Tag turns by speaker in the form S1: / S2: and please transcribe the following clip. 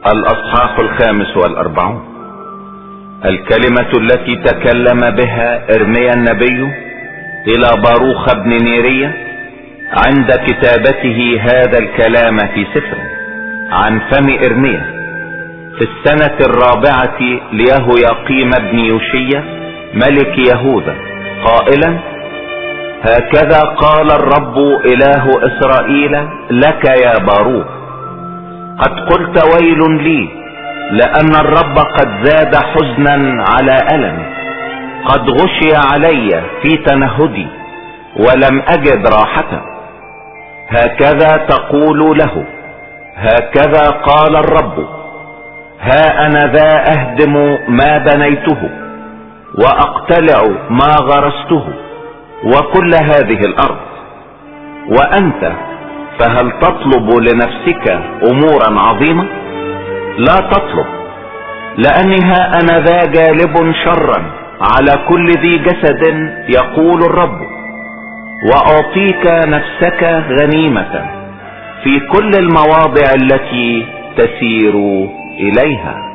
S1: الأصحاح 45. الكلمة التي تكلم بها إرميا النبي إلى باروخ بن نيرية عند كتابته هذا الكلام في سفر عن فم إرميا في السنة 4 ليهوياقيم بن يوشيا ملك يهوذا، قائلا: هكذا قال الرب إله إسرائيل لك يا باروخ، قد قلت ويل لي، لأن الرب قد زاد حزنا على ألم، قد غشي علي في تنهدي ولم أجد راحة. هكذا تقول له: هكذا قال الرب، ها أنا ذا أهدم ما بنيته وأقتلع ما غرسته وكل هذه الأرض، وأنت فهل تطلب لنفسك أمورا عظيمة؟ لا تطلب، لأني ها أنا ذا جالب شرا على كل ذي جسد يقول الرب، وأعطيك نفسك غنيمة في كل المواضع التي تسير إليها.